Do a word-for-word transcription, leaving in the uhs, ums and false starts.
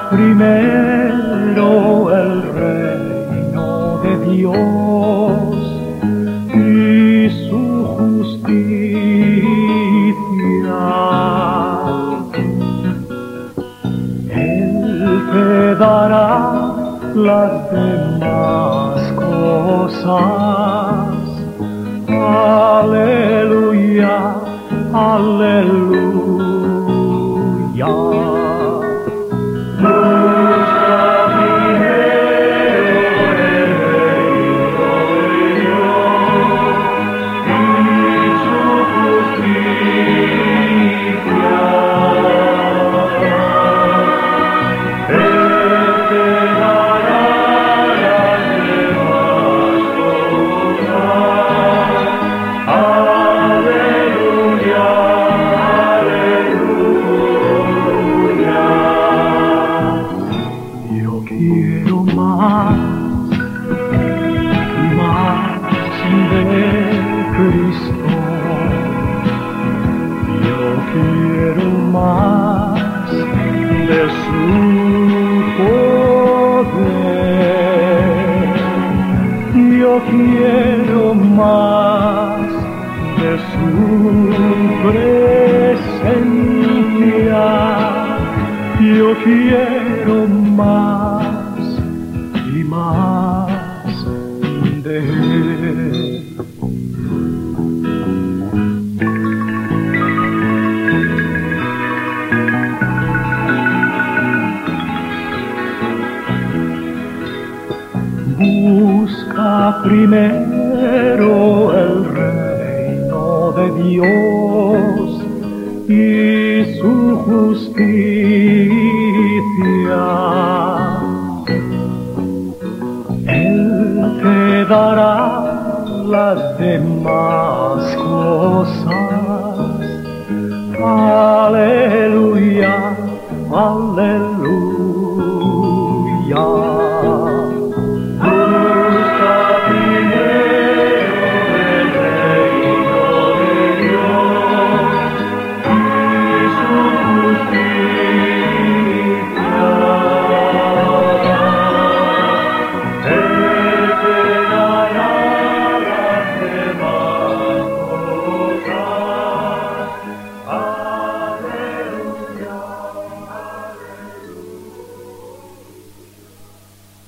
primero el reino de Dios y su justicia. Él te dará las demás cosas. Aleluya, aleluya. Busca primero el reino de Dios y su justicia. Él te dará las demás cosas. Aleluya, aleluya. Yo quiero más y más de Cristo. Yo quiero más de su poder. Yo quiero más de su presencia. Yo quiero más y más de él. Busca primero el reino de Dios y su justicia. Él te dará las demás cosas. Aleluya, aleluya.